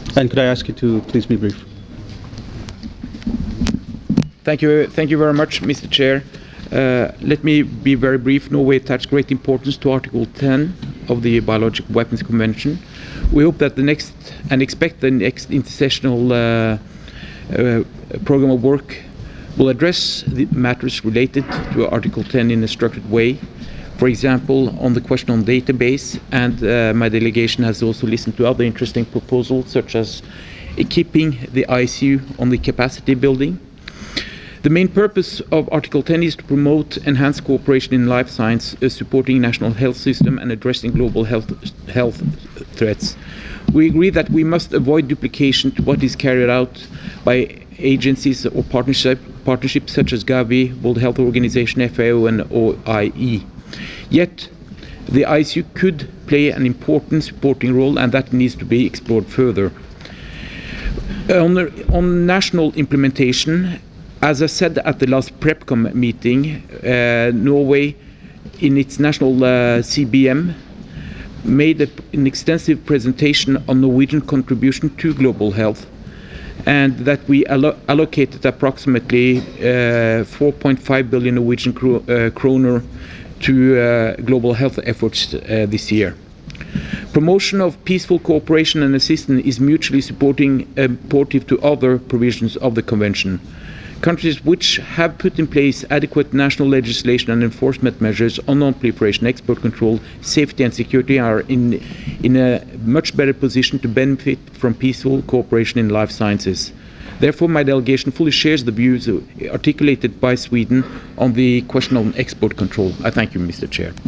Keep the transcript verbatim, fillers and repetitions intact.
And could I ask you to please be brief? Thank you, thank you very much, Mister Chair. Uh, let me be very brief. Norway attaches great importance to Article ten of the Biological Weapons Convention. We hope that the next and expect the next intersessional uh, uh, program of work will address the matters related to Article ten in a structured way. For example, on the question on database, and uh, my delegation has also listened to other interesting proposals, such as equipping the I C U on the capacity building. The main purpose of Article ten is to promote enhanced cooperation in life science, uh, supporting national health system and addressing global health, health threats. We agree that we must avoid duplication to what is carried out by agencies or partnership, partnerships such as Gavi, World Health Organization, F A O, and O I E. Yet, the I C U could play an important supporting role, and that needs to be explored further. On, on national implementation, as I said at the last PrepCom meeting, uh, Norway, in its national uh, C B M, made a, an extensive presentation on Norwegian contribution to global health, and that we allo allocated approximately uh, four point five billion Norwegian kro uh, kroner to uh, global health efforts uh, this year. Promotion of peaceful cooperation and assistance is mutually supporting, uh, supportive to other provisions of the Convention. Countries which have put in place adequate national legislation and enforcement measures on non-proliferation, export control, safety and security are in, in a much better position to benefit from peaceful cooperation in life sciences. Therefore, my delegation fully shares the views articulated by Sweden on the question on export control. I thank you, Mister Chair.